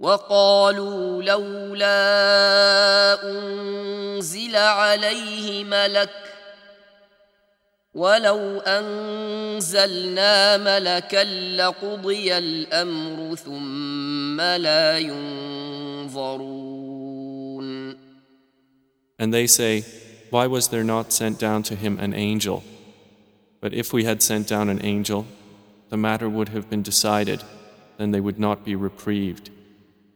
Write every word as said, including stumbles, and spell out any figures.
وقالوا لولا أنزل عليه ملك ولو أنزلنا ملكا لقضي الأمر ثم لا ينظرون. And they say, why was there not sent down to him an angel? But if we had sent down an angel, the matter would have been decided, then they would not be reprieved.